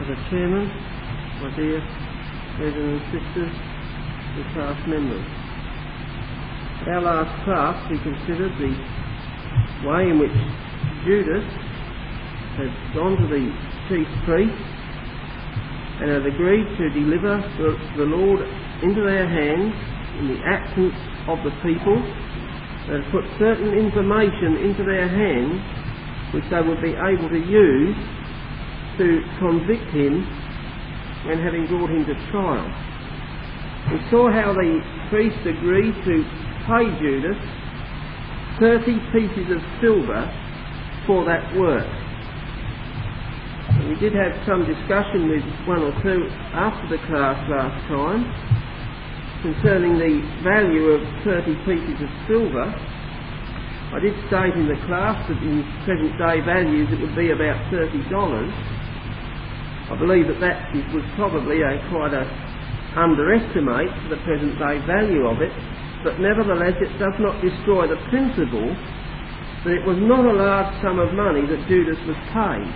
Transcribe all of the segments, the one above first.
the chairman, my dear brothers and sisters, and class members. Our last class we considered the way in which Judas had gone to the chief priests and had agreed to deliver the Lord into their hands in the absence of the people, and put certain information into their hands which they would be able to use to convict him when having brought him to trial. We saw how the priest agreed to pay Judas 30 pieces of silver for that work. And we did have some discussion with one or two after the class last time concerning the value of 30 pieces of silver. I did state in the class that in present day values it would be about $30. I believe that was probably quite an underestimate for the present day value of it, but nevertheless it does not destroy the principle that it was not a large sum of money that Judas was paid.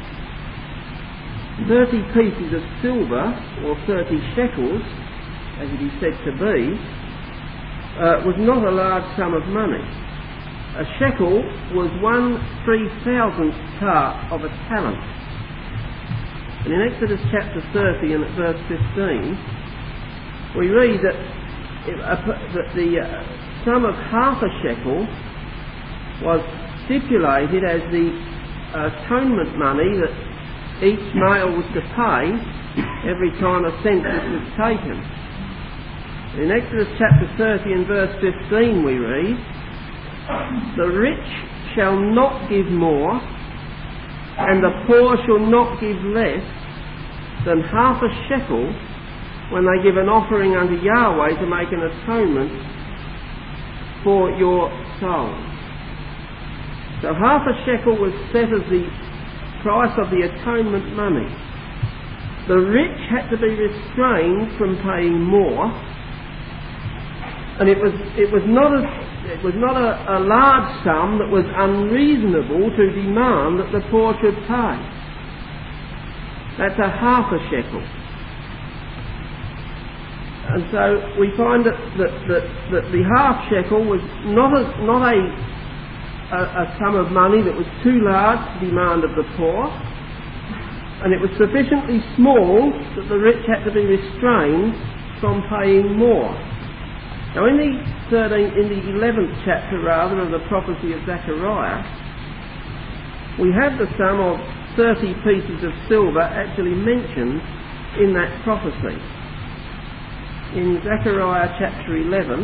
30 pieces of silver, or 30 shekels, as it is said to be, was not a large sum of money. A shekel was 1/3,000th part of a talent. And in Exodus chapter 30 and at verse 15, we read that the sum of half a shekel was stipulated as the atonement money that each male was to pay every time a census was taken. In Exodus chapter 30 and verse 15 we read, "The rich shall not give more, and the poor shall not give less than half a shekel when they give an offering unto Yahweh to make an atonement for your souls." So half a shekel was set as the price of the atonement money. The rich had to be restrained from paying more, and it was not a large sum that was unreasonable to demand that the poor should pay. That's a half a shekel. And so we find that the half shekel was not a sum of money that was too large to demand of the poor, and it was sufficiently small that the rich had to be restrained from paying more. Now in the 11th chapter of the prophecy of Zechariah, we have the sum of 30 pieces of silver actually mentioned in that prophecy. In Zechariah chapter 11,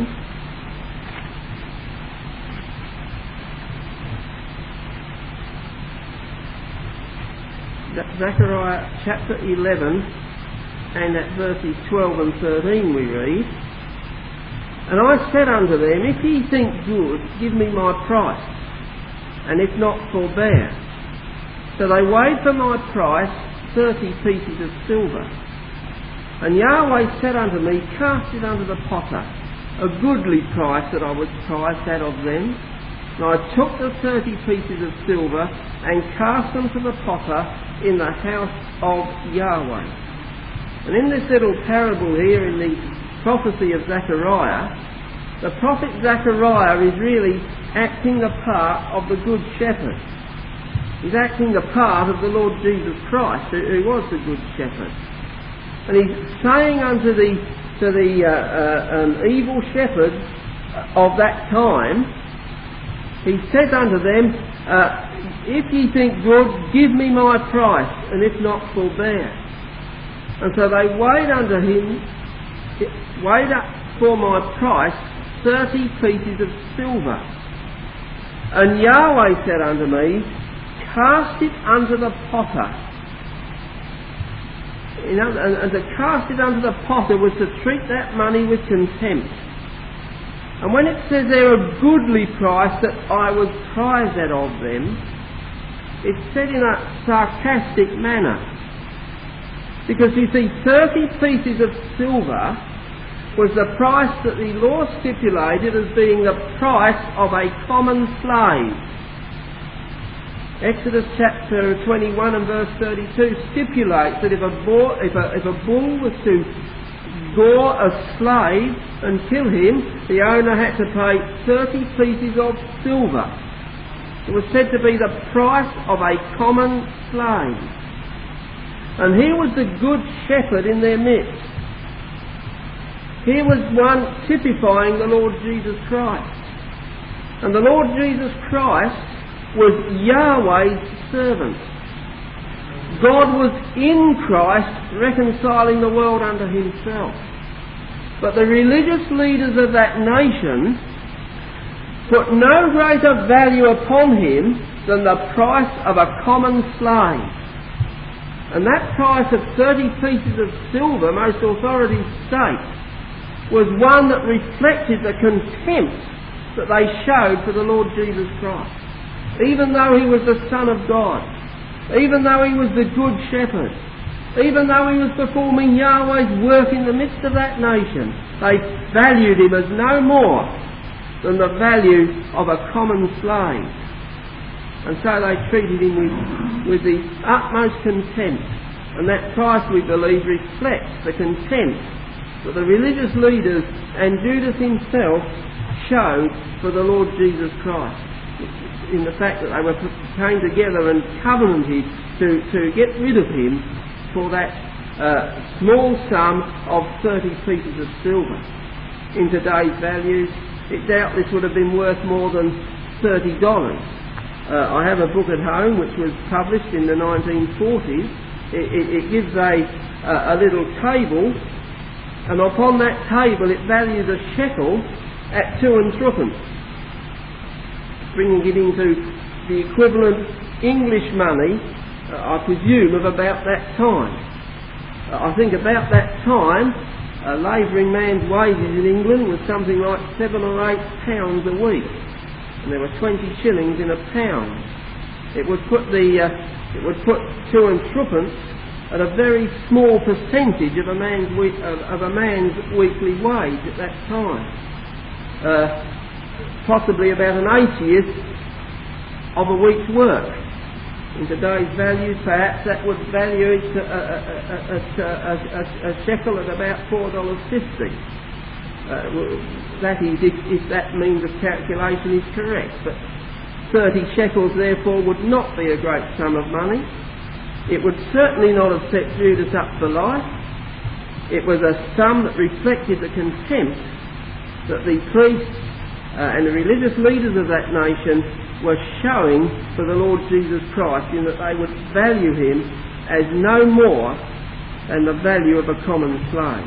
Zechariah chapter 11 and at verses 12 and 13 we read, "And I said unto them, If ye think good, give me my price, and if not, forbear. So they weighed for my price 30 pieces of silver. And Yahweh said unto me, Cast it unto the potter, a goodly price that I would price that of them. And I took the 30 pieces of silver and cast them to the potter in the house of Yahweh." And in this little parable here in the prophecy of Zechariah, the prophet Zechariah is really acting the part of the Good Shepherd. He's acting the part of the Lord Jesus Christ, who was the Good Shepherd. And he's saying unto the evil shepherd of that time, he said unto them, "If ye think good, give me my price, and if not, forbear." And so they weighed up for my price 30 pieces of silver. And Yahweh said unto me, "Cast it unto the potter." And to cast it unto the potter was to treat that money with contempt. And when it says there a goodly price that I would prize that of them, it's said in a sarcastic manner. Because you see, 30 pieces of silver was the price that the law stipulated as being the price of a common slave. Exodus chapter 21 and verse 32 stipulates that if a bull was to gore a slave and kill him, the owner had to pay 30 pieces of silver. It was said to be the price of a common slave. And here was the good shepherd in their midst. Here was one typifying the Lord Jesus Christ. And the Lord Jesus Christ was Yahweh's servant. God was in Christ reconciling the world unto himself. But the religious leaders of that nation put no greater value upon him than the price of a common slave. And that price of 30 pieces of silver, most authorities state, was one that reflected the contempt that they showed for the Lord Jesus Christ. Even though he was the Son of God, even though he was the Good Shepherd, even though he was performing Yahweh's work in the midst of that nation, they valued him as no more than the value of a common slave. And so they treated him with the utmost contempt. And that price, we believe, reflects the contempt that the religious leaders and Judas himself showed for the Lord Jesus Christ, in the fact that they came together and covenanted to get rid of him for that small sum of 30 pieces of silver. In today's values, it doubtless would have been worth more than $30. I have a book at home which was published in the 1940s. It gives a little table, and upon that table it values a shekel at 2 and 3pence. Bringing it into the equivalent English money, I presume, of about that time. I think about that time, a labouring man's wages in England was something like £7 or £8 a week, and there were 20 shillings in a pound. It would put 2 and 3pence at a very small percentage of a man's weekly wage at that time. Possibly about an 80th of a week's work. In today's values, perhaps that would value it a shekel at about $4.50. That is, if that means of calculation is correct. But 30 shekels, therefore, would not be a great sum of money. It would certainly not have set Judas up for life. It was a sum that reflected the contempt that the priests and the religious leaders of that nation were showing for the Lord Jesus Christ, in that they would value him as no more than the value of a common slave.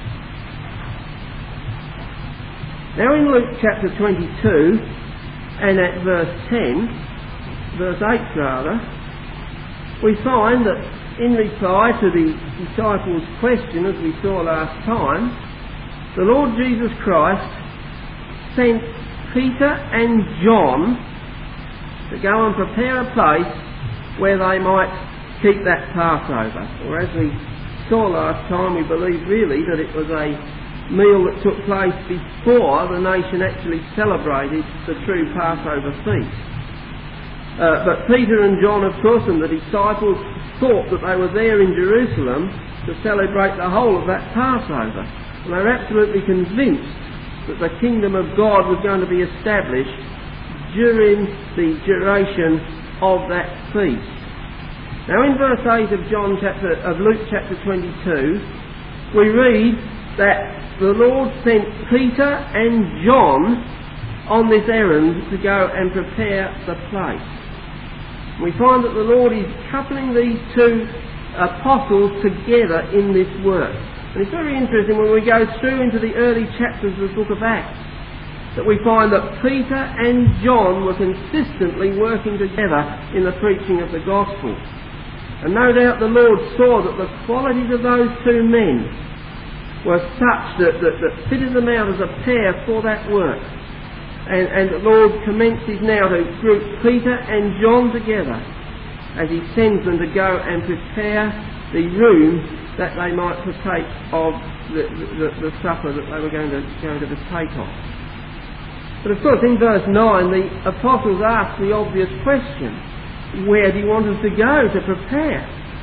Now in Luke chapter 22 and at verse 8 rather, we find that in reply to the disciples' question, as we saw last time, the Lord Jesus Christ sent Peter and John to go and prepare a place where they might keep that Passover. Or as we saw last time, we believe really that it was a meal that took place before the nation actually celebrated the true Passover feast. But Peter and John, of course, and the disciples thought that they were there in Jerusalem to celebrate the whole of that Passover. And they were absolutely convinced that the kingdom of God was going to be established during the duration of that feast. Now in verse 8 of Luke chapter 22, we read that the Lord sent Peter and John on this errand to go and prepare the place. We find that the Lord is coupling these two apostles together in this work. And it's very interesting when we go through into the early chapters of the book of Acts that we find that Peter and John were consistently working together in the preaching of the gospel. And no doubt the Lord saw that the qualities of those two men were such that fitted them out as a pair for that work. And the Lord commences now to group Peter and John together as he sends them to go and prepare the room that they might partake of the supper that they were going to partake of. But of course in verse 9 the apostles ask the obvious question. where do you want us to go to prepare?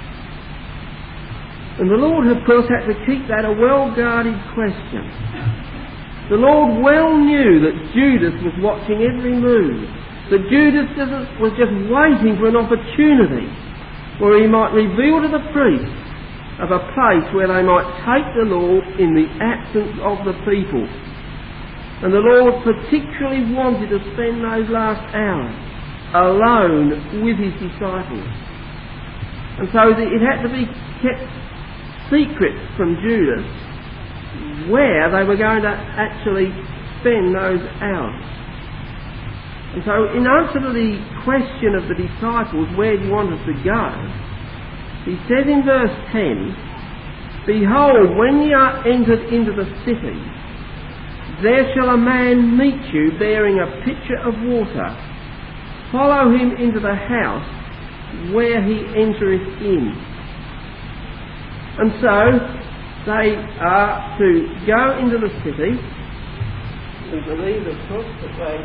And the Lord, of course, had to keep that a well-guarded question. The Lord well knew that Judas was watching every move, that Judas was just waiting for an opportunity where he might reveal to the priests of a place where they might take the Lord in the absence of the people. And the Lord particularly wanted to spend those last hours alone with his disciples. And so it had to be kept secret from Judas where they were going to actually spend those hours. And so in answer to the question of the disciples, where do you want us to go? He says in verse 10, "Behold, when ye are entered into the city, there shall a man meet you bearing a pitcher of water. Follow him into the house where he entereth in." And so they are to go into the city. We believe, of course, that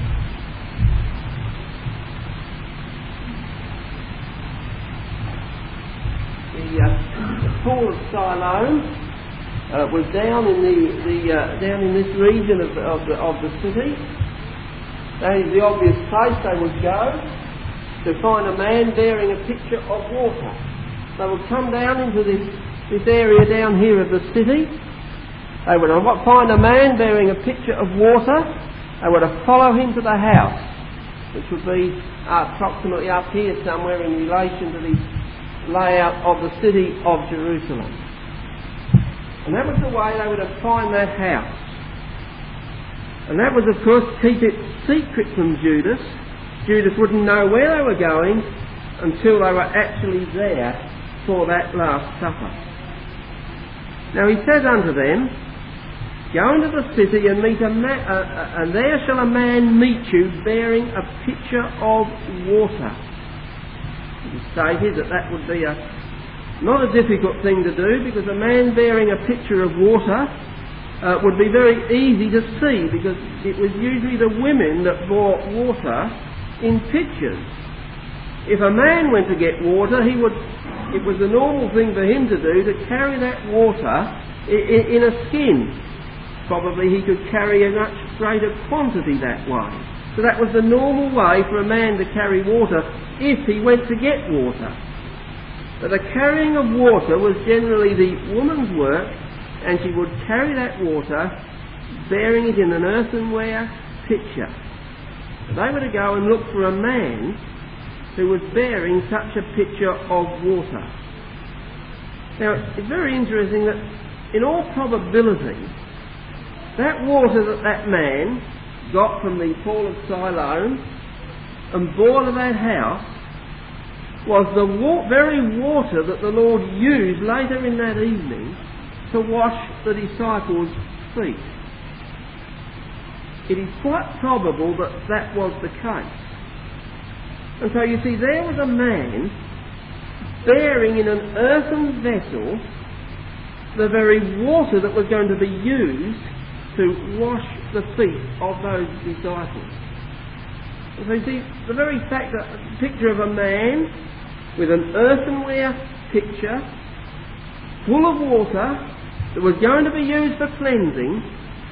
the pool of Siloam was down in down in this region of the city. That is the obvious place they would go to find a man bearing a pitcher of water. They would come down into this area down here of the city. They would find a man bearing a pitcher of water. They would follow him to the house, which would be approximately up here somewhere in relation to the layout of the city of Jerusalem. And that was the way they would find that house. And that was, of course, keep it secret from Judas. Judas wouldn't know where they were going until they were actually there for that Last Supper. Now he says unto them, "Go into the city and meet and there shall a man meet you bearing a pitcher of water." It is stated that would be not a difficult thing to do, because a man bearing a pitcher of water would be very easy to see, because it was usually the women that brought water in pitchers. If a man went to get water, it was the normal thing for him to do to carry that water in a skin. Probably he could carry a much greater quantity that way. So that was the normal way for a man to carry water if he went to get water. But the carrying of water was generally the woman's work, and she would carry that water, bearing it in an earthenware pitcher. They were to go and look for a man who was bearing such a pitcher of water. Now, it's very interesting that in all probability, that water that man got from the pool of Siloam and brought to that house was the very water that the Lord used later in that evening to wash the disciples' feet. It is quite probable that that was the case. And so you see, there was a man bearing in an earthen vessel the very water that was going to be used to wash the feet of those disciples. And so you see, the very fact that a picture of a man with an earthenware pitcher full of water that was going to be used for cleansing,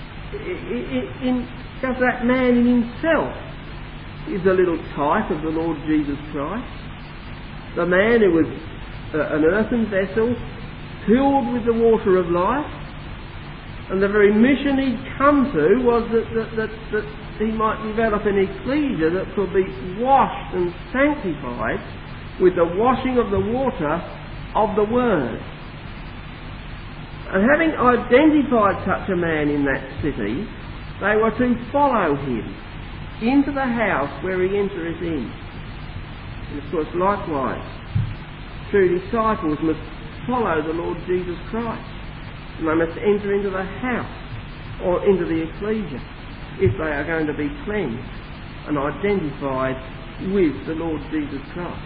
just that man in himself is a little type of the Lord Jesus Christ. The man who was an earthen vessel filled with the water of life, and the very mission he'd come to was that he might develop an ecclesia that could be washed and sanctified with the washing of the water of the Word. And having identified such a man in that city, they were to follow him into the house where he entereth in. And of course, likewise, true disciples must follow the Lord Jesus Christ. And they must enter into the house or into the ecclesia if they are going to be cleansed and identified with the Lord Jesus Christ.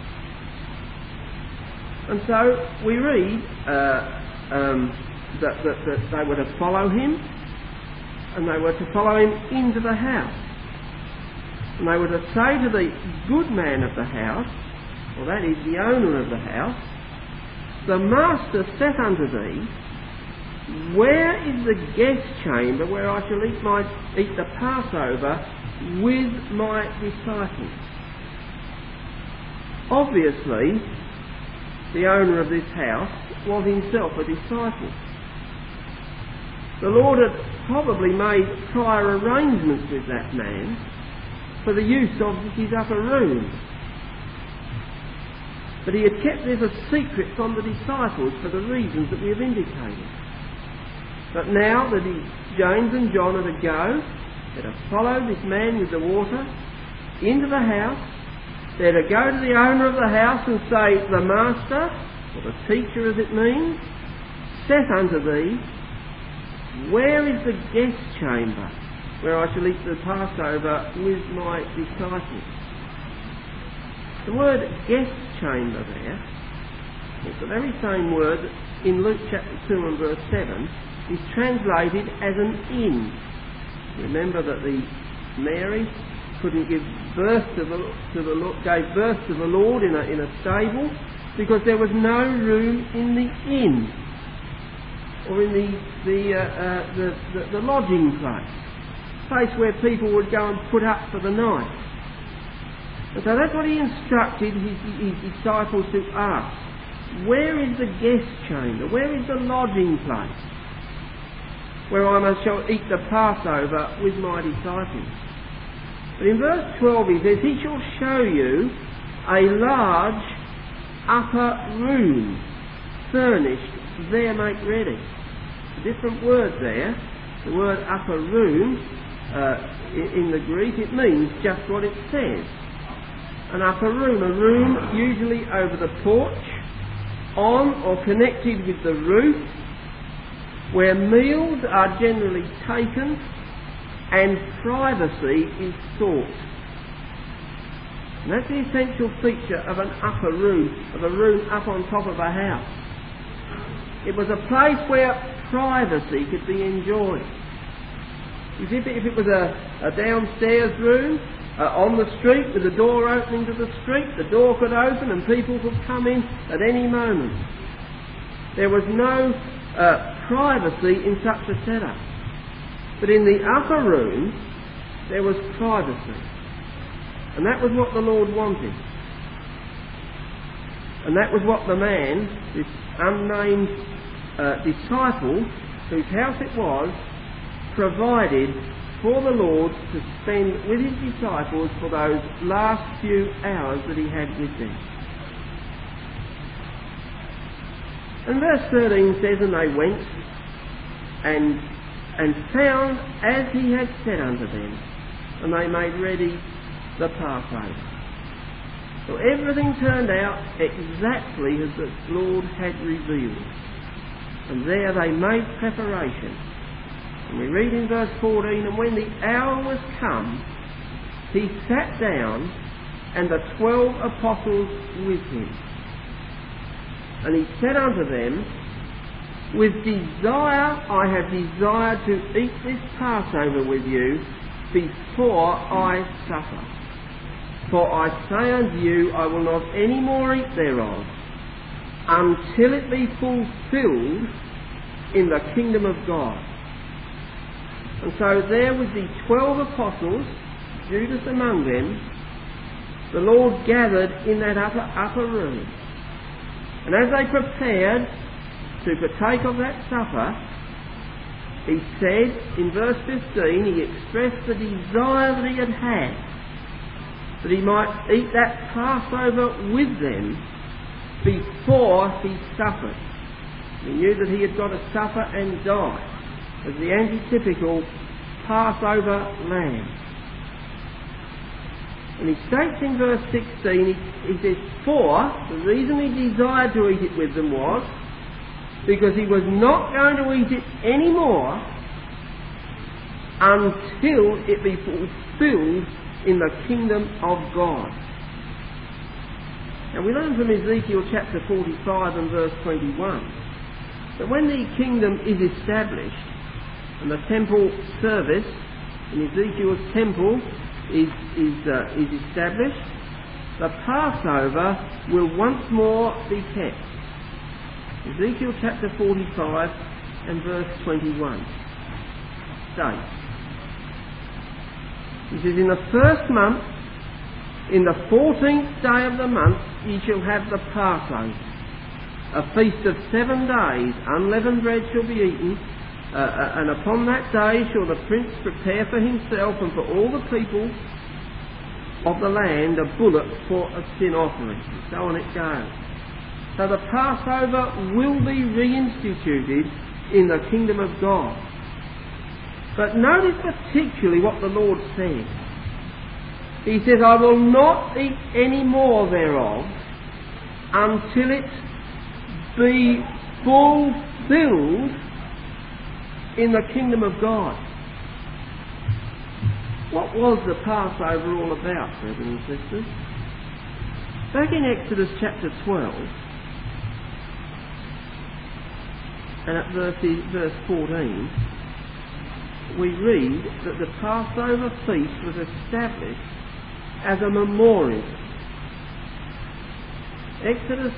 And so we read that they were to follow him, and they were to follow him into the house. And they were to say to the good man of the house, or that is the owner of the house, the master saith unto thee, where is the guest chamber where I shall eat the Passover with my disciples? Obviously, the owner of this house was himself a disciple. The Lord had probably made prior arrangements with that man for the use of his upper room. But he had kept this a secret from the disciples for the reasons that we have indicated. But now that James and John are to go, they're to follow this man with the water into the house. They're to go to the owner of the house and say, the master, or the teacher as it means, saith unto thee, where is the guest chamber where I shall eat the Passover with my disciples? The word guest chamber there, it's the very same word that in Luke chapter 2 and verse 7 is translated as an inn. Remember that Mary couldn't give birth to the Lord, gave birth to the Lord in a stable because there was no room in the inn or in the lodging place where people would go and put up for the night. And so that's what he instructed his disciples to ask. Where is the guest chamber? Where is the lodging place where I shall eat the Passover with my disciples? But in verse 12 he says, he shall show you a large upper room, furnished, there make ready. A different word there. The word upper room, in the Greek, it means just what it says. An upper room, a room usually over the porch, on or connected with the roof, where meals are generally taken and privacy is sought. And that's the essential feature of an upper room, of a room up on top of a house. It was a place where privacy could be enjoyed. If it was a downstairs room, on the street with the door opening to the street, the door could open and people could come in at any moment. There was no privacy in such a setup. But in the upper room, there was privacy. And that was what the Lord wanted. And that was what the man, this unnamed disciple, whose house it was, provided for the Lord to spend with his disciples for those last few hours that he had with them. And verse 13 says, and they went and found as he had said unto them, and they made ready the Passover. So everything turned out exactly as the Lord had revealed. And there they made preparation. And we read in verse 14, and when the hour was come, he sat down, and the 12 apostles with him. And he said unto them, with desire I have desired to eat this Passover with you before I suffer. For I say unto you, I will not any more eat thereof, until it be fulfilled in the kingdom of God. And so there with the 12 apostles, Judas among them, the Lord gathered in that upper room. And as they prepared to partake of that supper, he said in verse 15, he expressed the desire that he had, that he might eat that Passover with them before he suffered. He knew that he had got to suffer and die as the antitypical Passover lamb. And he states in verse 16, he says, for the reason he desired to eat it with them was because he was not going to eat it anymore until it be fulfilled in the kingdom of God. Now we learn from Ezekiel chapter 45 and verse 21 that when the kingdom is established and the temple service in Ezekiel's temple is established, the Passover will once more be kept. Ezekiel chapter 45 and verse 21 states, he says, in the first month, in the 14th day of the month, ye shall have the Passover, a feast of 7 days. Unleavened bread shall be eaten, and upon that day shall the prince prepare for himself and for all the people of the land a bullock for a sin offering. And so on it goes. So the Passover will be reinstituted in the kingdom of God. But notice particularly what the Lord says. He says, I will not eat any more thereof until it be fulfilled in the kingdom of God. What was the Passover all about, brothers and sisters? Back in Exodus chapter 12, and at verse 14, we read that the Passover feast was established as a memorial. Exodus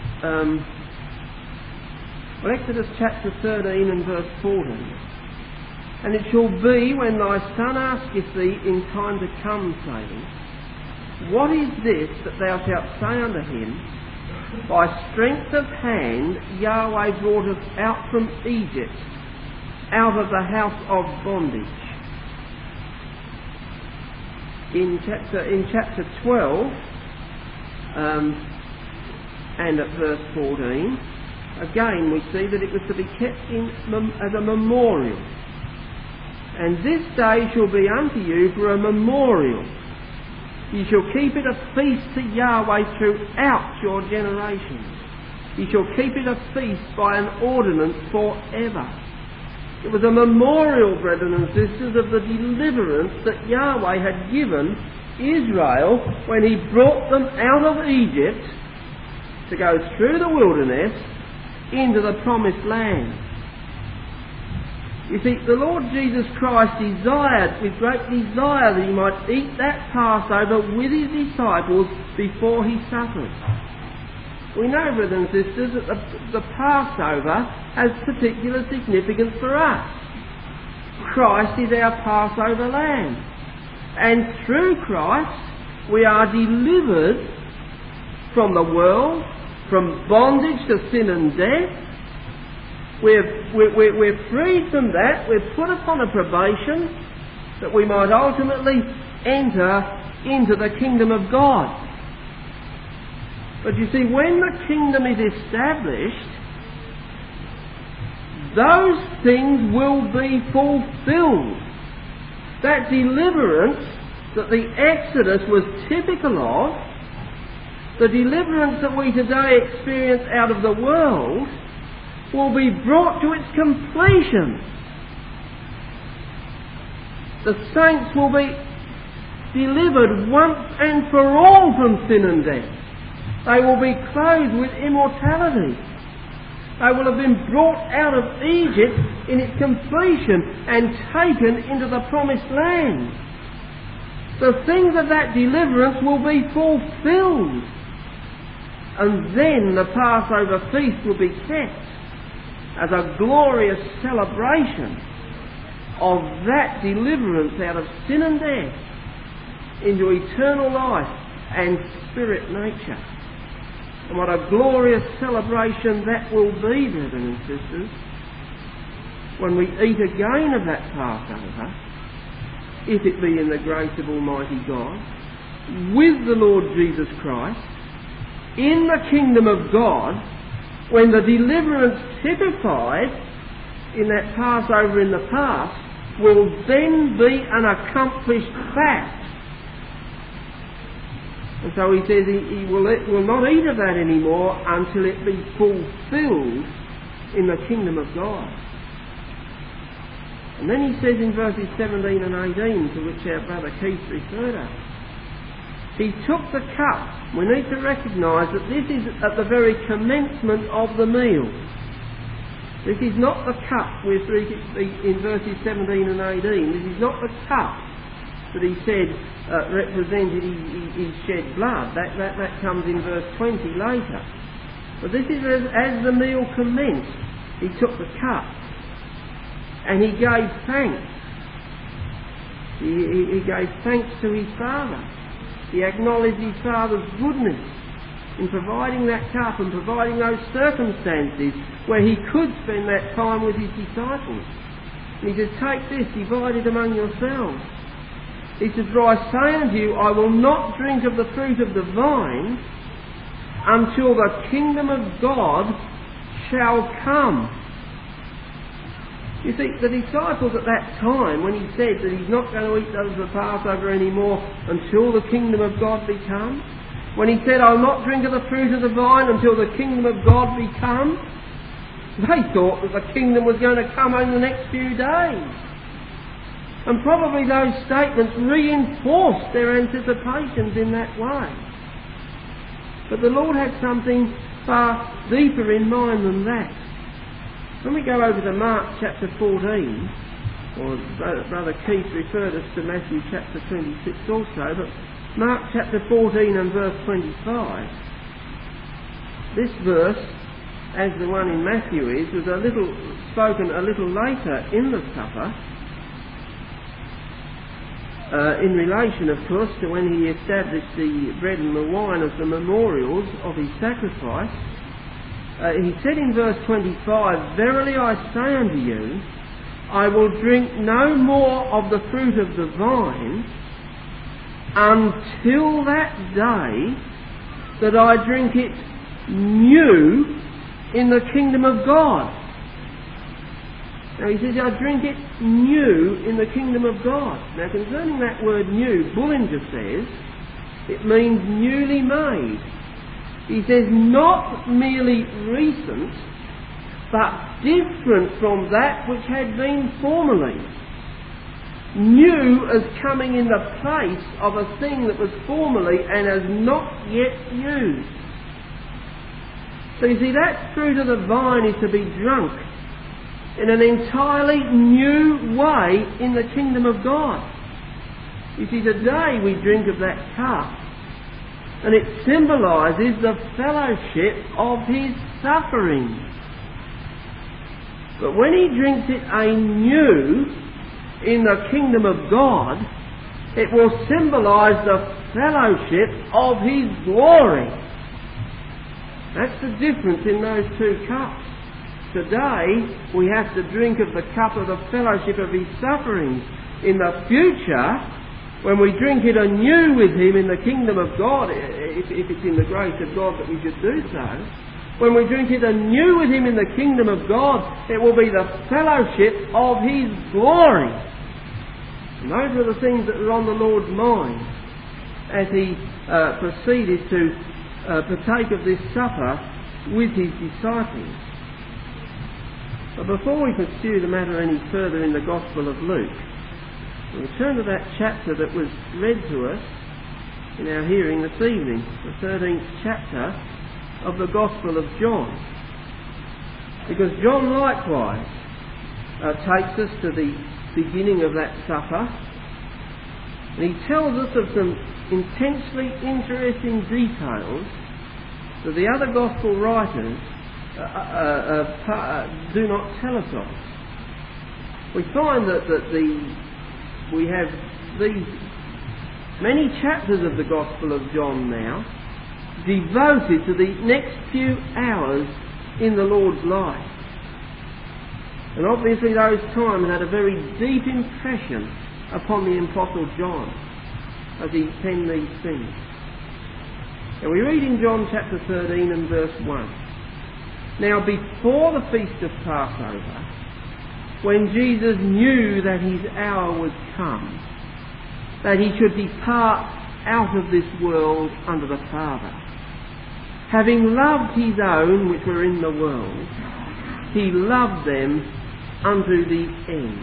chapter 13 and verse 14. And it shall be when thy son asketh thee in time to come, saying, what is this that thou shalt say unto him? By strength of hand Yahweh brought us out from Egypt, out of the house of bondage. In chapter 12 and at verse 14, again we see that it was to be kept as a memorial. And this day shall be unto you for a memorial. You shall keep it a feast to Yahweh throughout your generations. You shall keep it a feast by an ordinance forever. It was a memorial, brethren and sisters, of the deliverance that Yahweh had given Israel when he brought them out of Egypt to go through the wilderness into the promised land. You see, the Lord Jesus Christ desired, with great desire, that he might eat that Passover with his disciples before he suffered. We know, brothers and sisters, that the Passover has particular significance for us. Christ is our Passover lamb. And through Christ, we are delivered from the world, from bondage to sin and death. We're freed from that. We're put upon a probation that we might ultimately enter into the kingdom of God. But you see, when the kingdom is established, those things will be fulfilled. That deliverance that the Exodus was typical of, the deliverance that we today experience out of the world, will be brought to its completion. The saints will be delivered once and for all from sin and death. They will be clothed with immortality. They will have been brought out of Egypt in its completion and taken into the promised land. The things of that deliverance will be fulfilled. And then the Passover feast will be kept as a glorious celebration of that deliverance out of sin and death into eternal life and spirit nature. And what a glorious celebration that will be, brothers and sisters, when we eat again of that Passover, if it be in the grace of Almighty God, with the Lord Jesus Christ, in the kingdom of God, when the deliverance typified in that Passover in the past will then be an accomplished fact. And so he says he will not eat of that anymore until it be fulfilled in the kingdom of God. And then he says in verses 17 and 18, to which our brother Keith referred us, he took the cup. We need to recognise that this is at the very commencement of the meal. This is not the cup we're in verses 17 and 18. This is not the cup that he said represented his shed blood. That comes in verse 20 later. But this is as the meal commenced, he took the cup and he gave thanks. He gave thanks to his Father. He acknowledged his Father's goodness in providing that cup and providing those circumstances where he could spend that time with his disciples. And he says, take this, divide it among yourselves. He says, for I say unto you, I will not drink of the fruit of the vine until the kingdom of God shall come. You see, the disciples at that time, when he said that he's not going to eat of the Passover anymore until the kingdom of God be come, when he said, I'll not drink of the fruit of the vine until the kingdom of God be come, they thought that the kingdom was going to come over the next few days. And probably those statements reinforced their anticipations in that way. But the Lord had something far deeper in mind than that. When we go over to Mark chapter 14, or Brother Keith referred us to Matthew chapter 26 also, but Mark chapter 14 and verse 25, this verse, as the one in Matthew is, was spoken a little later in the supper, in relation, of course, to when he established the bread and the wine as the memorials of his sacrifice. He said in verse 25, verily I say unto you, I will drink no more of the fruit of the vine until that day that I drink it new in the kingdom of God. Now he says, I drink it new in the kingdom of God. Now concerning that word new, Bullinger says, it means newly made. He says not merely recent, but different from that which had been formerly. New as coming in the place of a thing that was formerly and as not yet used. So you see, that fruit of the vine is to be drunk in an entirely new way in the kingdom of God. You see, today we drink of that cup, and it symbolises the fellowship of his suffering. But when he drinks it anew in the kingdom of God, it will symbolise the fellowship of his glory. That's the difference in those two cups. Today we have to drink of the cup of the fellowship of his sufferings. In the future, when we drink it anew with him in the kingdom of God, if it's in the grace of God that we should do so, when we drink it anew with him in the kingdom of God, it will be the fellowship of his glory. And those are the things that were on the Lord's mind as he proceeded to partake of this supper with his disciples. But before we pursue the matter any further in the Gospel of Luke, we'll turn to that chapter that was read to us in our hearing this evening, the 13th chapter of the Gospel of John. Because John likewise takes us to the beginning of that supper, and he tells us of some intensely interesting details that the other Gospel writers do not tell us of. We find that we have these many chapters of the Gospel of John now devoted to the next few hours in the Lord's life. And obviously those times had a very deep impression upon the Apostle John as he penned these things. And we read in John chapter 13 and verse 1. Now before the feast of Passover, when Jesus knew that his hour was come, that he should depart out of this world unto the Father, having loved his own which were in the world, he loved them unto the end.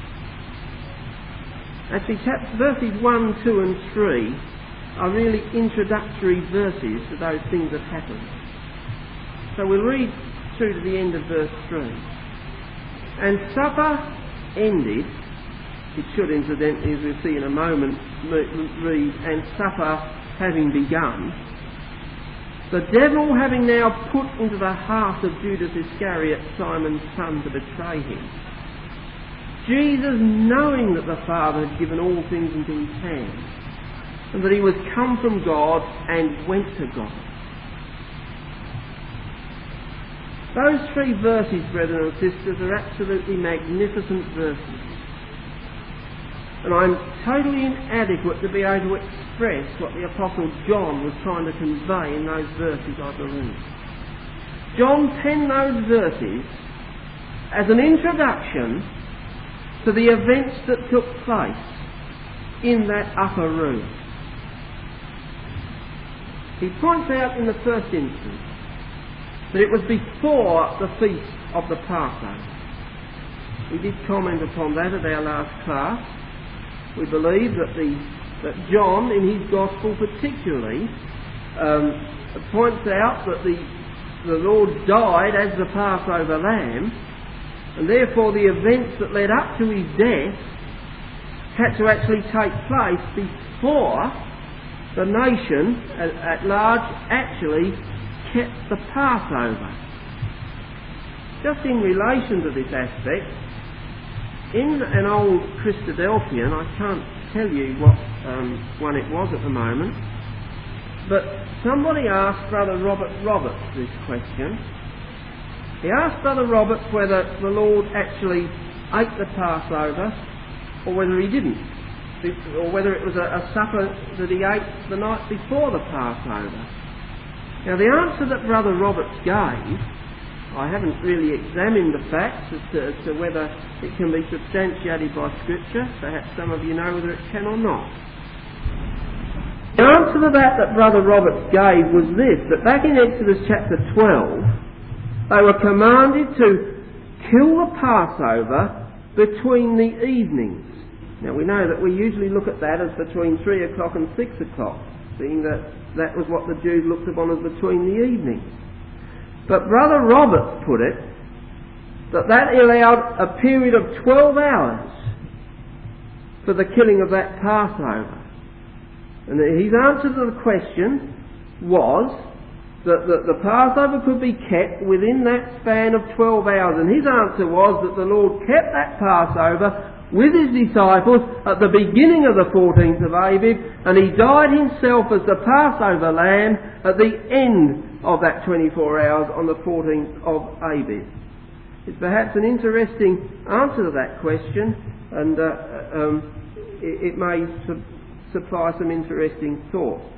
Actually, verses 1, 2 and 3 are really introductory verses to those things that happened. So we'll read through to the end of verse 3. And supper ended, It should, incidentally, as we'll see in a moment, read, and supper having begun. The devil having now put into the heart of Judas Iscariot, Simon's son, to betray him. Jesus, knowing that the Father had given all things into his hands, and that he was come from God and went to God. Those 3 verses, brethren and sisters, are absolutely magnificent verses. And I'm totally inadequate to be able to express what the Apostle John was trying to convey in those verses, I believe. John penned those verses as an introduction to the events that took place in that upper room. He points out in the first instance that it was before the feast of the Passover. We did comment upon that at our last class. We believe that John, in his Gospel particularly, points out that the Lord died as the Passover lamb, and therefore the events that led up to his death had to actually take place before the nation at large actually kept the Passover. Just in relation to this aspect, in an old Christadelphian, I can't tell you what one it was at the moment, but somebody asked Brother Robert Roberts this question. He asked Brother Roberts whether the Lord actually ate the Passover or whether he didn't, or whether it was a supper that he ate the night before the Passover. Now the answer that Brother Roberts gave, I haven't really examined the facts as to whether it can be substantiated by Scripture. Perhaps some of you know whether it can or not. The answer to that Brother Roberts gave was this, that back in Exodus chapter 12, they were commanded to kill the Passover between the evenings. Now we know that we usually look at that as between 3 o'clock and 6 o'clock, seeing that was what the Jews looked upon as between the evenings. But Brother Roberts put it that allowed a period of 12 hours for the killing of that Passover. And his answer to the question was that the Passover could be kept within that span of 12 hours. And his answer was that the Lord kept that Passover with his disciples at the beginning of the 14th of Abib, and he died himself as the Passover lamb at the end of that 24 hours on the 14th of Abib. It's perhaps an interesting answer to that question, and it may supply some interesting thought.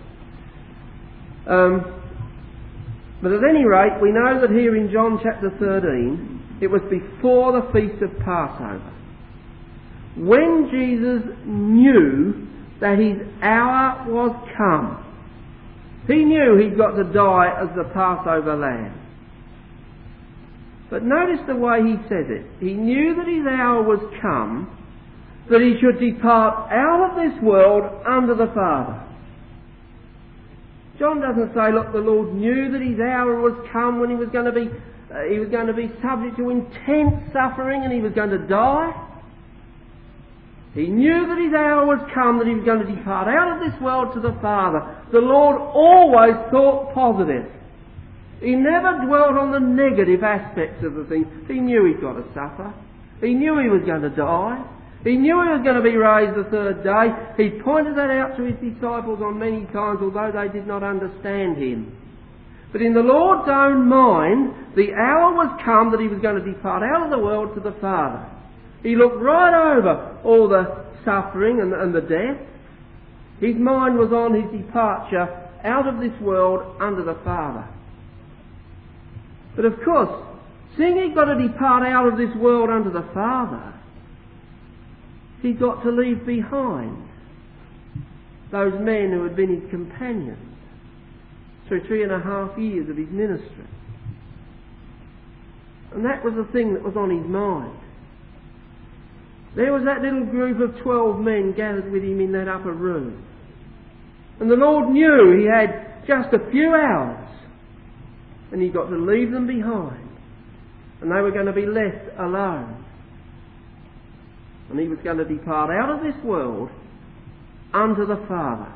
But at any rate, we know that here in John chapter 13, it was before the Feast of Passover, when Jesus knew that his hour was come. He knew he'd got to die as the Passover lamb. But notice the way he says it. He knew that his hour was come, that he should depart out of this world unto the Father. John doesn't say, look, the Lord knew that his hour was come when he was going to be subject to intense suffering and he was going to die. He knew that his hour was come, that he was going to depart out of this world to the Father. The Lord always thought positive. He never dwelt on the negative aspects of the thing. He knew he'd got to suffer. He knew he was going to die. He knew he was going to be raised the third day. He pointed that out to his disciples on many times, although they did not understand him. But in the Lord's own mind, the hour was come that he was going to depart out of the world to the Father. He looked right over all the suffering and the death. His mind was on his departure out of this world unto the Father. But of course, seeing he'd got to depart out of this world unto the Father, he'd got to leave behind those men who had been his companions through 3.5 years of his ministry. And that was the thing that was on his mind. There was that little group of 12 men gathered with him in that upper room. And the Lord knew he had just a few hours, and he got to leave them behind, and they were going to be left alone. and he was going to depart out of this world unto the Father.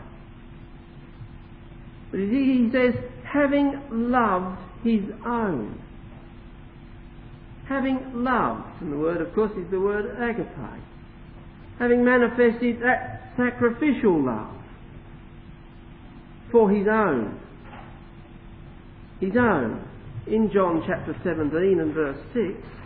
But he says, having loved his own. Having loved, and the word of course is the word agape. Having manifested that sacrificial love for his own. His own. In John chapter 17 and verse 6,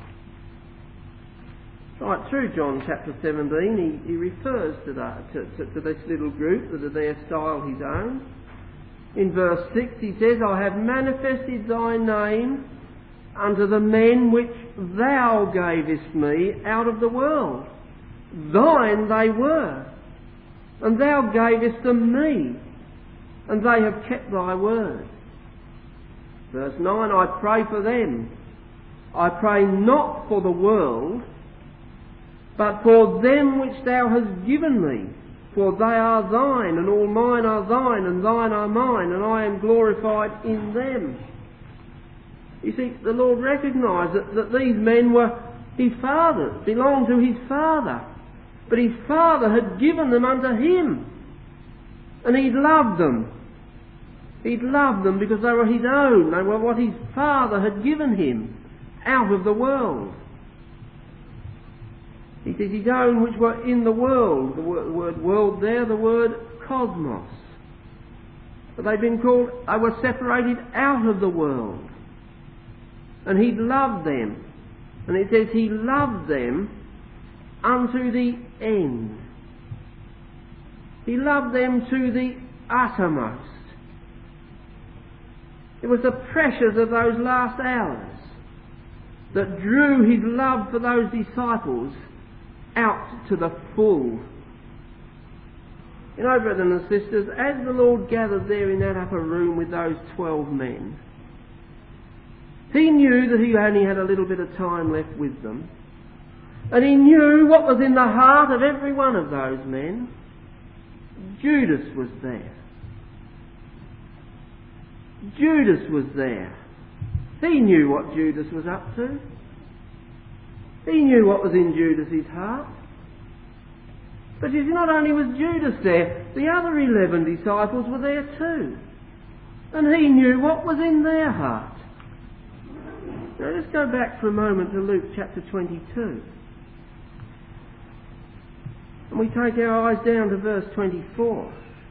right through John chapter 17, he refers to this little group that are there styled his own. In verse 6 he says, I have manifested thy name unto the men which thou gavest me out of the world. Thine they were, and thou gavest them me, and they have kept thy word. Verse 9, I pray for them. I pray not for the world, but for them which thou hast given me. For they are thine, and all mine are thine, and thine are mine, and I am glorified in them. You see, the Lord recognised that these men were his father's, belonged to his Father. But his Father had given them unto him. And he loved them. He'd loved them because they were his own. They were what his Father had given him out of the world. He says his own which were in the world. The word world there, the word cosmos. But they've been called, they were separated out of the world. And he loved them. And it says he loved them unto the end. He loved them to the uttermost. It was the pressures of those last hours that drew his love for those disciples out to the full. You know, brothers and sisters, as the Lord gathered there in that upper room with those 12 men, he knew that he only had a little bit of time left with them. And he knew what was in the heart of every one of those men. Judas was there. Judas was there. He knew what Judas was up to. He knew what was in Judas's heart. But you see, not only was Judas there, the other 11 disciples were there too. And he knew what was in their heart. Now let's go back for a moment to Luke chapter 22. And we take our eyes down to verse 24.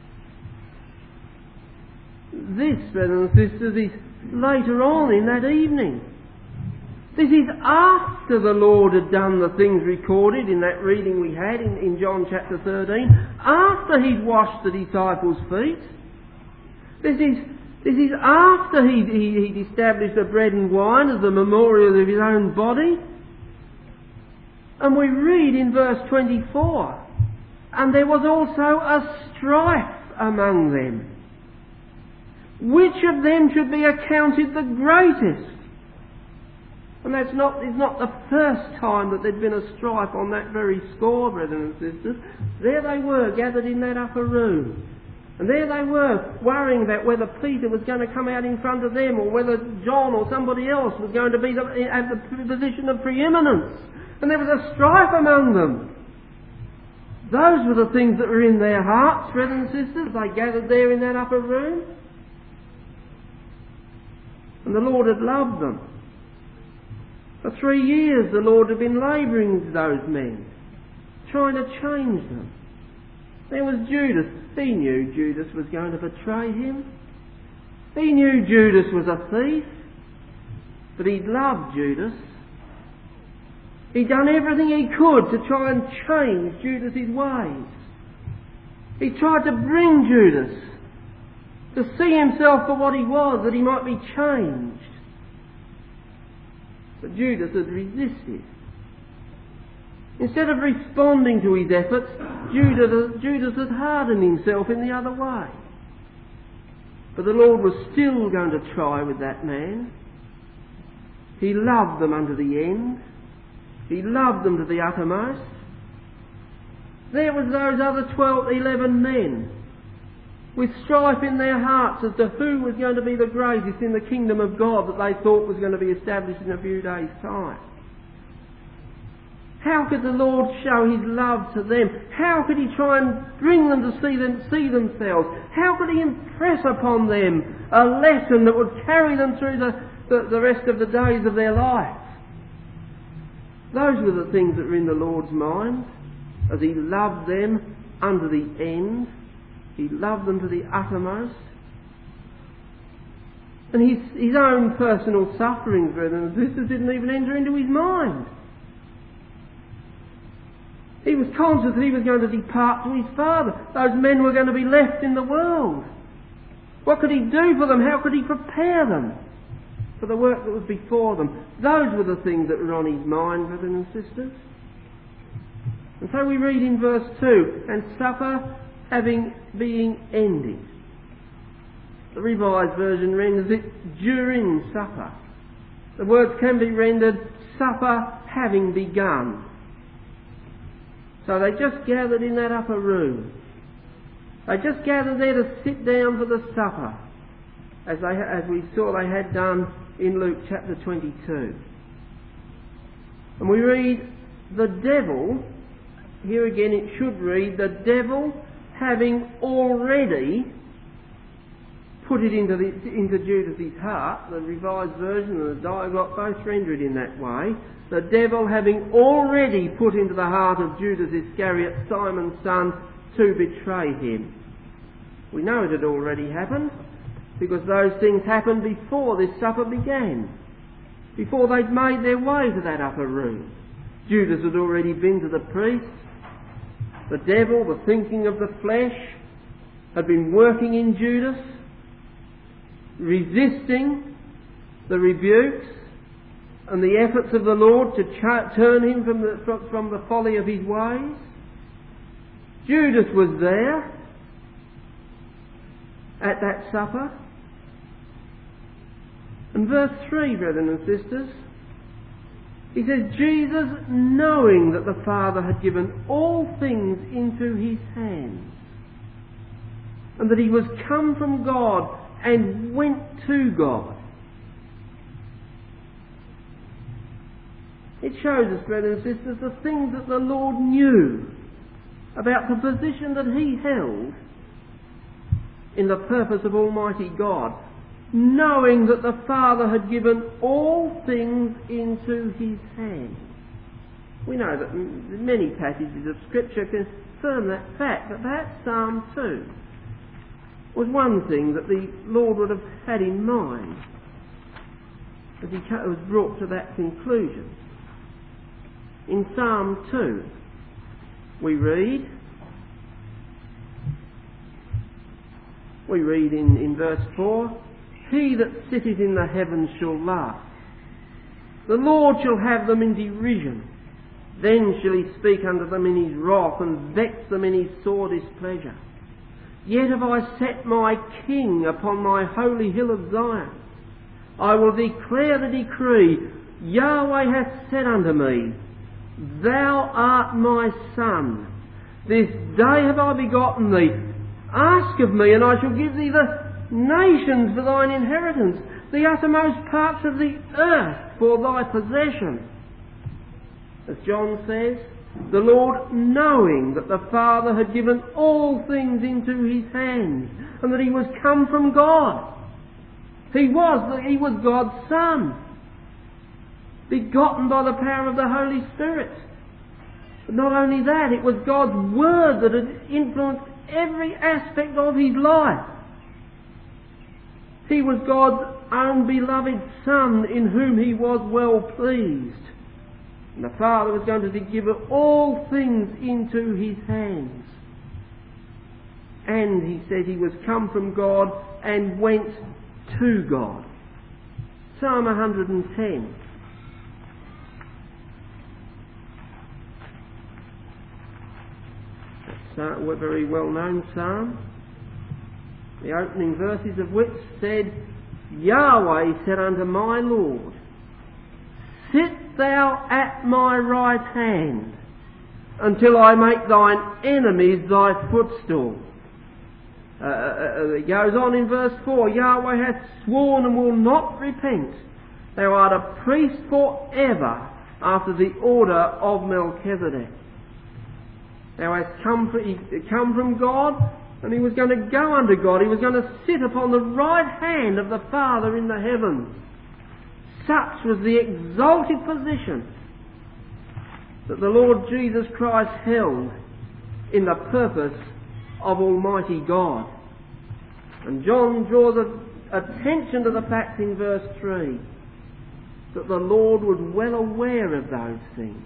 This, brothers and sisters, is later on in that evening. This is after the Lord had done the things recorded in that reading we had in John chapter 13. After he'd washed the disciples' feet. This is after he'd established the bread and wine as a memorial of his own body. And we read in verse 24, and there was also a strife among them. Which of them should be accounted the greatest? And it's not the first time that there'd been a strife on that very score, brothers and sisters. There they were, gathered in that upper room. And there they were, worrying about whether Peter was going to come out in front of them, or whether John or somebody else was going to have the position of preeminence. And there was a strife among them. Those were the things that were in their hearts, brothers and sisters. They gathered there in that upper room. And the Lord had loved them. For 3 years the Lord had been labouring with those men, trying to change them. There was Judas. He knew Judas was going to betray him. He knew Judas was a thief. But he loved Judas. He'd done everything he could to try and change Judas's ways. He tried to bring Judas to see himself for what he was, that he might be changed. But Judas had resisted. Instead of responding to his efforts, Judas had hardened himself in the other way. But the Lord was still going to try with that man. He loved them unto the end. He loved them to the uttermost. There was those other 11 men with strife in their hearts as to who was going to be the greatest in the kingdom of God that they thought was going to be established in a few days' time. How could the Lord show his love to them? How could he try and bring them to see themselves? How could he impress upon them a lesson that would carry them through the rest of the days of their life? Those were the things that were in the Lord's mind as he loved them unto the end. He loved them to the uttermost. And his own personal sufferings, brethren and sisters, didn't even enter into his mind. He was conscious that he was going to depart to his Father. Those men were going to be left in the world. What could he do for them? How could he prepare them for the work that was before them? Those were the things that were on his mind, brethren and sisters. And so we read in verse 2, and supper being ended. The Revised Version renders it during supper. The words can be rendered supper having begun. So they just gathered in that upper room. They just gathered there to sit down for the supper, as we saw they had done in Luke chapter 22. And we read, the devil, here again it should read, the devil having already put it into Judas' heart. The Revised Version and the Diaglott both render it in that way. The devil having already put into the heart of Judas Iscariot, Simon's son, to betray him. We know it had already happened, because those things happened before this supper began, before they'd made their way to that upper room. Judas had already been to the priests. The devil, the thinking of the flesh, had been working in Judas, resisting the rebukes and the efforts of the Lord to turn him from the folly of his ways. Judas was there at that supper. And verse 3, brethren and sisters, he says, Jesus, knowing that the Father had given all things into his hands, and that he was come from God and went to God. It shows us, brothers and sisters, the things that the Lord knew about the position that he held in the purpose of Almighty God, knowing that the Father had given all things into his hands. We know that many passages of Scripture confirm that fact, but perhaps Psalm 2 was one thing that the Lord would have had in mind as he was brought to that conclusion. In Psalm 2, we read in verse 4, he that sitteth in the heavens shall laugh. The Lord shall have them in derision. Then shall he speak unto them in his wrath, and vex them in his sore displeasure. Yet have I set my King upon my holy hill of Zion. I will declare the decree. Yahweh hath said unto me, Thou art my son. This day have I begotten thee. Ask of me, and I shall give thee the nations for thine inheritance, the uttermost parts of the earth for thy possession. As John says, the Lord, knowing that the Father had given all things into his hands, and that he was come from God. He was God's Son, begotten by the power of the Holy Spirit. But not only that, it was God's Word that had influenced every aspect of his life. He was God's own beloved Son, in whom he was well pleased. And the Father was going to give all things into his hands. And he said he was come from God and went to God. Psalm 110. That's a very well-known psalm. The opening verses of which said, Yahweh said unto my Lord, Sit thou at my right hand, until I make thine enemies thy footstool. It goes on in verse 4, Yahweh hath sworn and will not repent. Thou art a priest for ever after the order of Melchizedek. Thou hast come from God, and he was going to go unto God. He was going to sit upon the right hand of the Father in the heavens. Such was the exalted position that the Lord Jesus Christ held in the purpose of Almighty God. And John draws attention to the fact in verse 3 that the Lord was well aware of those things.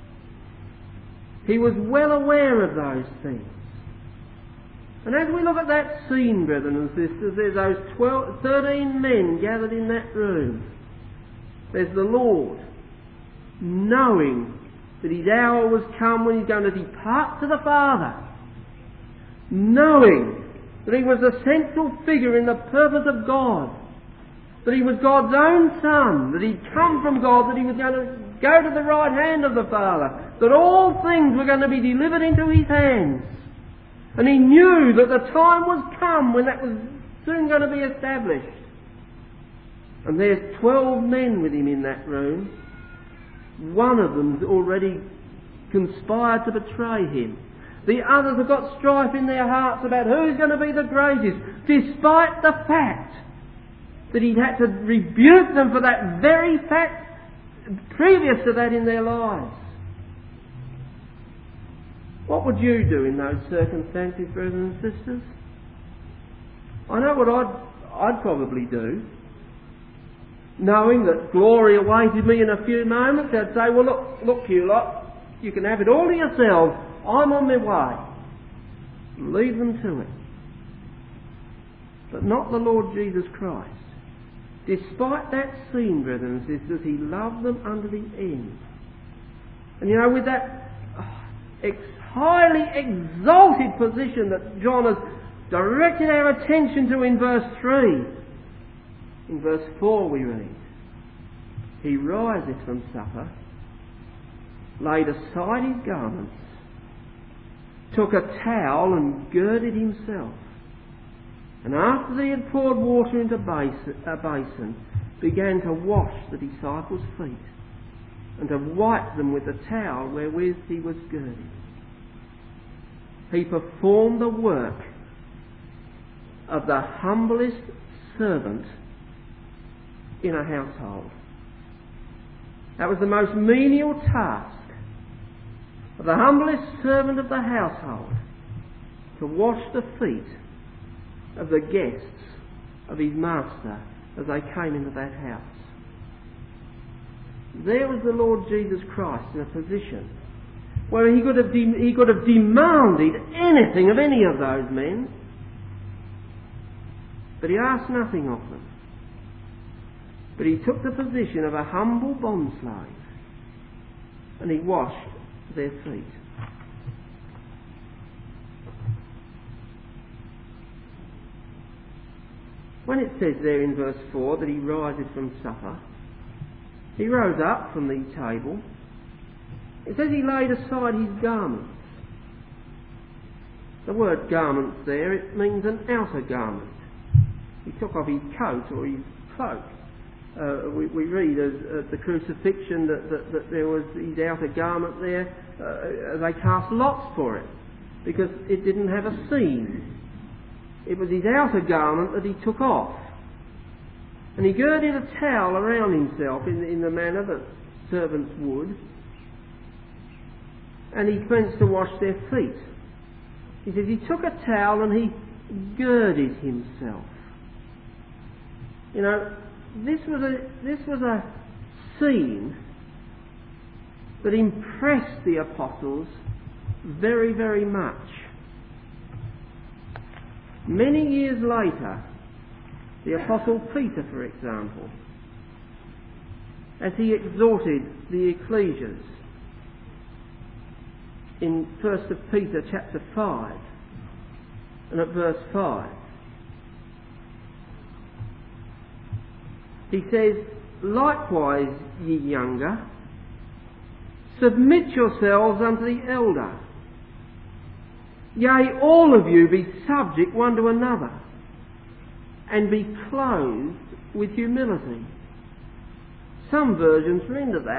He was well aware of those things. And as we look at that scene, brethren and sisters, there's those 13 men gathered in that room. There's the Lord, knowing that his hour was come when he's going to depart to the Father, knowing that he was the central figure in the purpose of God, that he was God's own Son, that he'd come from God, that he was going to go to the right hand of the Father, that all things were going to be delivered into his hands. And he knew that the time was come when that was soon going to be established. And there's 12 men with him in that room. One of them's already conspired to betray him. The others have got strife in their hearts about who's going to be the greatest, despite the fact that he'd had to rebuke them for that very fact previous to that in their lives. What would you do in those circumstances, brothers and sisters? I know what I'd probably do. Knowing that glory awaited me in a few moments, I'd say, well, look you lot, you can have it all to yourselves. I'm on my way. Leave them to it. But not the Lord Jesus Christ. Despite that scene, brothers and sisters, he loved them unto the end. And you know, with that highly exalted position that John has directed our attention to in verse 3, in verse 4 we read, he riseth from supper, laid aside his garments, took a towel and girded himself, and after he had poured water into a basin, began to wash the disciples' feet, and to wipe them with the towel wherewith he was girded. He performed the work of the humblest servant in a household. That was the most menial task of the humblest servant of the household, to wash the feet of the guests of his master as they came into that house. There was the Lord Jesus Christ in a position where he could have demanded anything of any of those men, but he asked nothing of them. But he took the position of a humble bondslave, and he washed their feet. When it says there in verse 4 that he riseth from supper, he rose up from the table. It says he laid aside his garments. The word garments there, it means an outer garment. He took off his coat or his cloak. We read at the crucifixion that there was his outer garment there. They cast lots for it because it didn't have a seam. It was his outer garment that he took off. And he girded a towel around himself in the manner that servants would. And he commenced to wash their feet. He says he took a towel and he girded himself. You know, this was a scene that impressed the apostles very, very much. Many years later, the Apostle Peter, for example, as he exhorted the ecclesias in 1 Peter chapter 5 and at verse 5, he says, likewise, ye younger, submit yourselves unto the elder. Yea, all of you be subject one to another, and be clothed with humility. Some versions render that,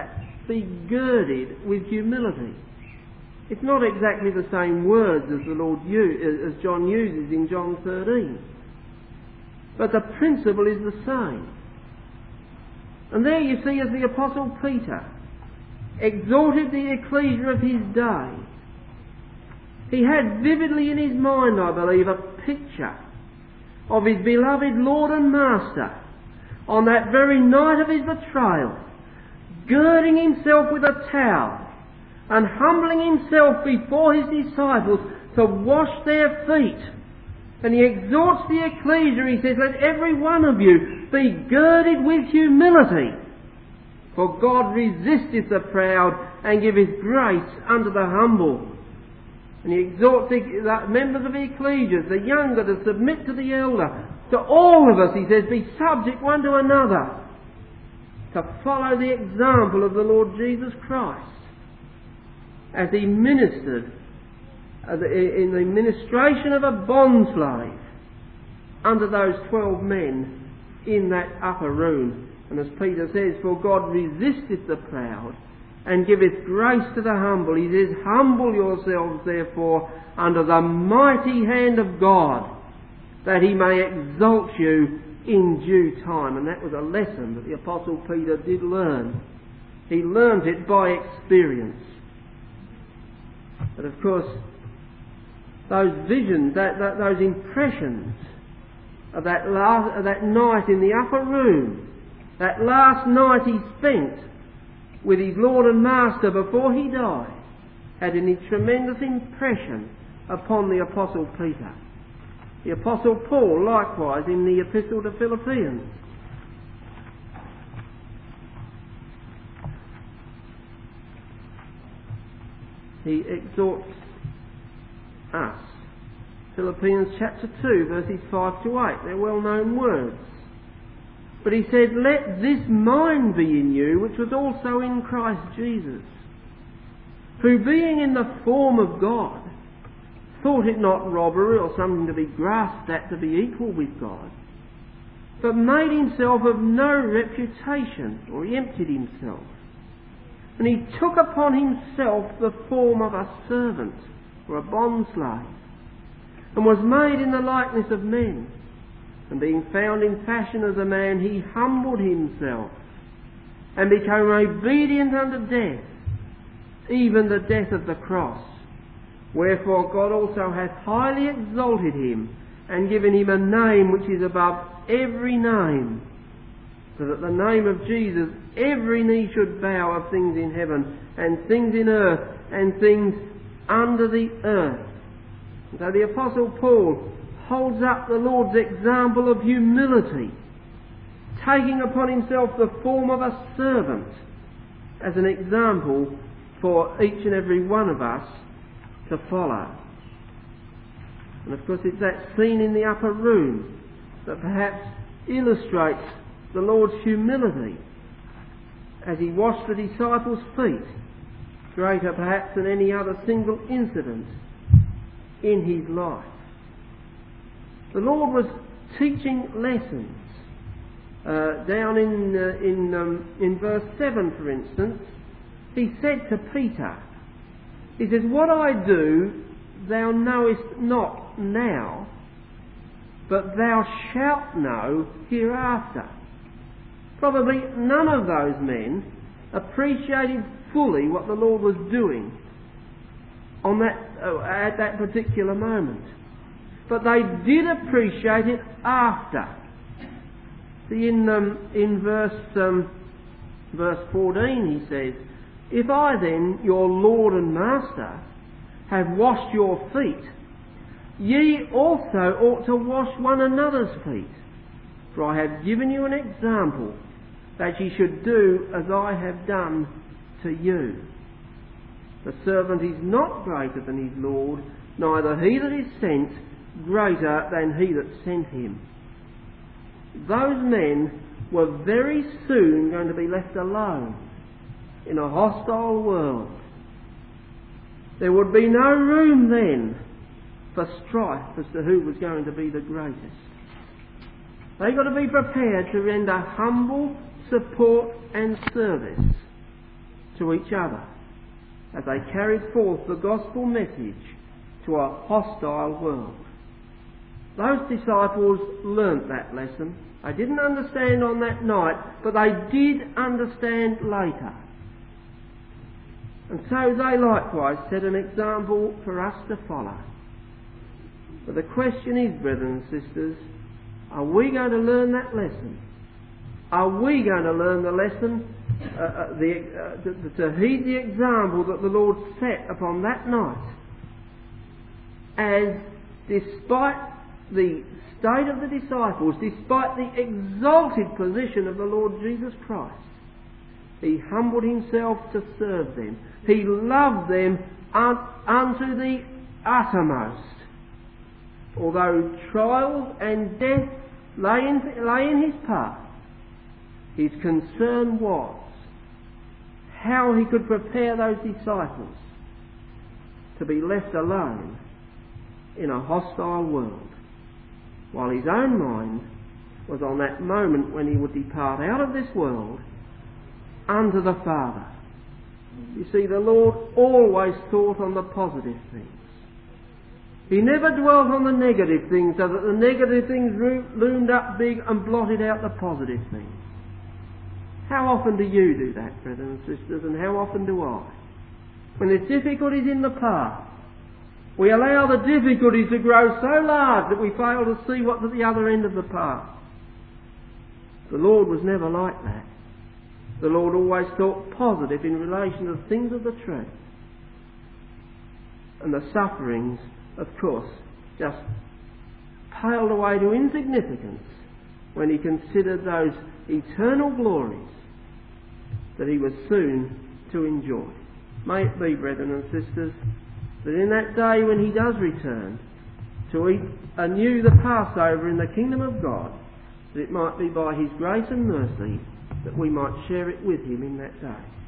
be girded with humility. It's not exactly the same words as as John uses in John 13. But the principle is the same. And there you see, as the Apostle Peter exhorted the ecclesia of his day, he had vividly in his mind, I believe, a picture of his beloved Lord and Master on that very night of his betrayal, girding himself with a towel and humbling himself before his disciples to wash their feet. And he exhorts the ecclesia, he says, let every one of you be girded with humility, for God resisteth the proud and giveth grace unto the humble. And he exhorts the members of the ecclesia, the younger, to submit to the elder. To all of us, he says, be subject one to another, to follow the example of the Lord Jesus Christ as he ministered in the ministration of a bondslave under those 12 men in that upper room. And as Peter says, for God resisteth the proud and giveth grace to the humble. He says, humble yourselves therefore under the mighty hand of God, that he may exalt you in due time. And that was a lesson that the Apostle Peter did learn. He learned it by experience. But of course, those visions, those impressions of that night in the upper room, that last night he spent with his Lord and Master before he died, had a tremendous impression upon the Apostle Peter. The Apostle Paul, likewise, in the Epistle to Philippians. He exhorts us. Philippians chapter 2, verses 5 to 8. They're well-known words. But he said, let this mind be in you, which was also in Christ Jesus, who being in the form of God, thought it not robbery or something to be grasped at to be equal with God, but made himself of no reputation, or he emptied himself. And he took upon himself the form of a servant, or a bondslave, and was made in the likeness of men. And being found in fashion as a man, he humbled himself, and became obedient unto death, even the death of the cross. Wherefore God also hath highly exalted him, and given him a name which is above every name, so that the name of Jesus every knee should bow, of things in heaven, and things in earth, and things under the earth. And so the Apostle Paul holds up the Lord's example of humility, taking upon himself the form of a servant, as an example for each and every one of us to follow. And of course it's that scene in the upper room that perhaps illustrates the Lord's humility as he washed the disciples' feet, greater perhaps than any other single incident in his life. The Lord was teaching lessons. Down in verse 7, for instance, he said to Peter, he says, what I do thou knowest not now, but thou shalt know hereafter. Probably none of those men appreciated fully what the Lord was doing at that particular moment. But they did appreciate it after. See, in verse 14 he says, if I then, your Lord and Master, have washed your feet, ye also ought to wash one another's feet. For I have given you an example, that ye should do as I have done to you. The servant is not greater than his Lord, neither he that is sent greater than he that sent him. Those men were very soon going to be left alone in a hostile world. There would be no room then for strife as to who was going to be the greatest. They've got to be prepared to render humble support and service to each other as they carried forth the gospel message to a hostile world. Those disciples learnt that lesson. They didn't understand on that night, but they did understand later. And so they likewise set an example for us to follow. But the question is, brethren and sisters, are we going to learn that lesson? Are we going to learn the lesson, to heed the example that the Lord set upon that night? As despite the state of the disciples, despite the exalted position of the Lord Jesus Christ, He humbled Himself to serve them. He loved them unto the uttermost. Although trials and death lay in His path, His concern was how He could prepare those disciples to be left alone in a hostile world, while His own mind was on that moment when He would depart out of this world unto the Father. You see, the Lord always thought on the positive things. He never dwelt on the negative things, so that the negative things loomed up big and blotted out the positive things. How often do you do that, brethren and sisters, and how often do I? When there's difficulties in the path, we allow the difficulties to grow so large that we fail to see what's at the other end of the path. The Lord was never like that. The Lord always thought positive in relation to the things of the truth. And the sufferings, of course, just paled away to insignificance when He considered those eternal glories that He was soon to enjoy. May it be, brethren and sisters, that in that day when He does return to eat anew the Passover in the kingdom of God, that it might be by His grace and mercy that we might share it with Him in that day.